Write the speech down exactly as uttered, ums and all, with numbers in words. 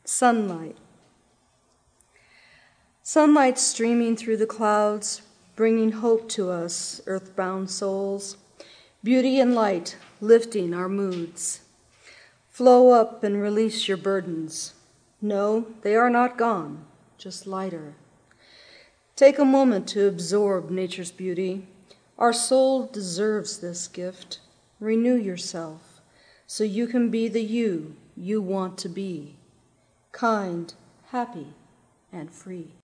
Sunlight. Sunlight streaming through the clouds, bringing hope to us, earthbound souls. Beauty and light lifting our moods. Flow up and release your burdens. No, they are not gone, just lighter. Take a moment to absorb nature's beauty. Our soul deserves this gift. Renew yourself so you can be the you you want to be. Kind, happy, and free.